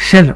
שלום.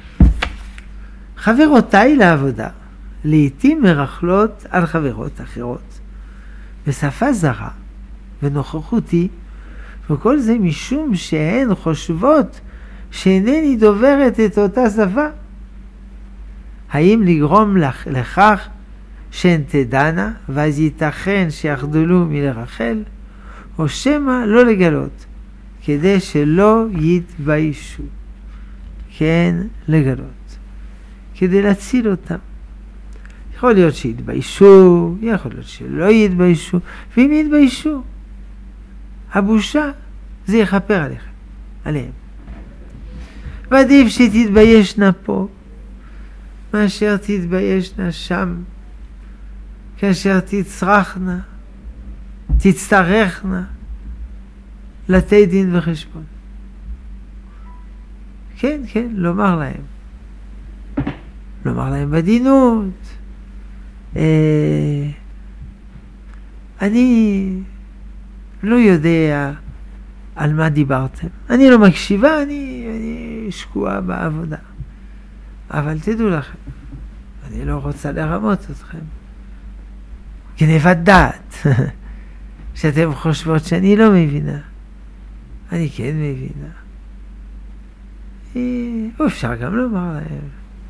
חברותיי לעבודה לעתים מרכלות על חברות אחרות בשפה זרה ונוכחותי, וכל זה משום שהן חושבות שאינני דוברת את אותה שפה. האם לגרום לכך שהן תדענה ואז ייתכן שיחדלו מלרחל, או שמא לא לגלות כדי שלא יתביישו? כן, לגלות כדי להציל אותם. יכול להיות שיתביישו, יכול להיות שלא יתביישו, ואם יתביישו, הבושה זה יכפר עליהם. ועדיף שתתביישנה פה מאשר תתביישנה שם, כאשר תצטרכנה לתת דין וחשבון. כן, לומר להם בדינות, אני לא יודע על מה דיברתם, אני לא מקשיבה, אני שקועה בעבודה, אבל תדעו לכם, אני לא רוצה לרמות אתכם. גנבת דעת שאתם חושבות שאני לא מבינה, אני כן מבינה. ואפשר גם לומר להם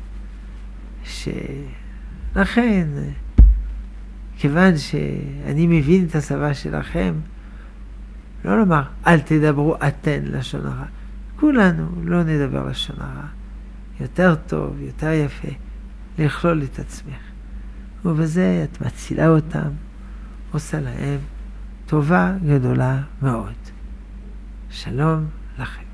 שלכן, כיוון שאני מבין את השפה שלכם, לא לומר אל תדברו אתן לשון הרע, כולנו לא נדבר לשון הרע. יותר טוב, יותר יפה לכלול את עצמך, ובזה את מצילה אותם, עושה להם טובה גדולה מאוד. שלום לכם.